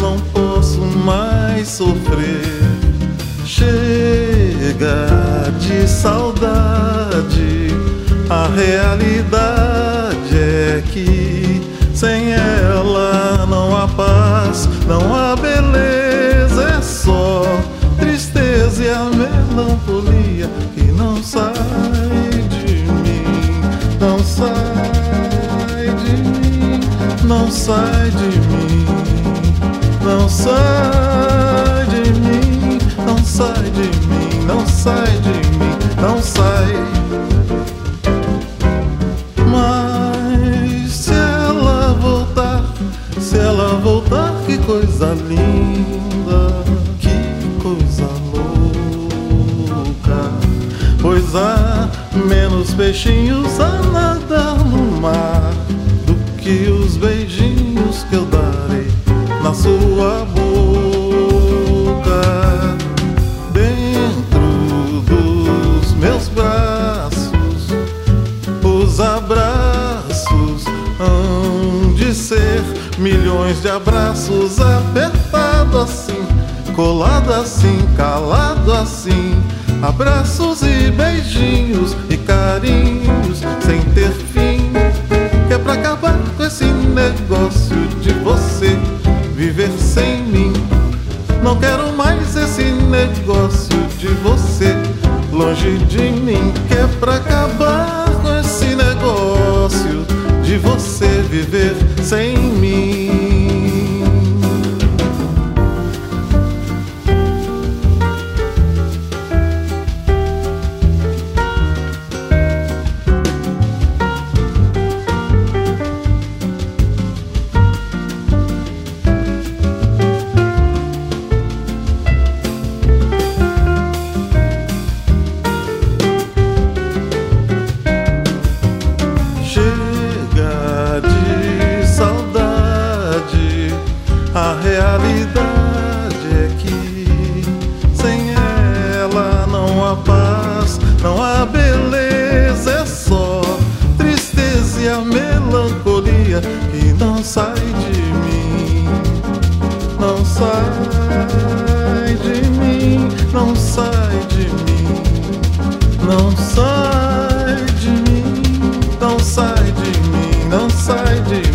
não posso mais sofrer. Chega de saudade, a realidade é que sem ela não há paz, não há beleza, é só tristeza e a melancolia que não sai de mim, não sai de mim, não sai de mim, não sai de mim, não sai de mim, não sai de mim, não sai. Mas se ela voltar, que coisa linda, que coisa louca. Pois há menos peixinhos a nadar no mar do que os beijinhos que eu darei na sua boca. Dentro dos meus braços, os abraços hão de ser milhões de abraços, apertado assim, colado assim, calado assim. Abraços e beijinhos e carinhos sem ter fim, que é pra acabar com esse negócio de você viver sem mim. Não quero mais esse negócio de você longe de mim, que é pra acabar com esse negócio de você viver sem mim. A realidade é que sem ela não há paz, não há beleza, é só tristeza e a melancolia que não sai de mim, não sai de mim, não sai de mim, não sai de mim, não sai de mim, não sai de mim.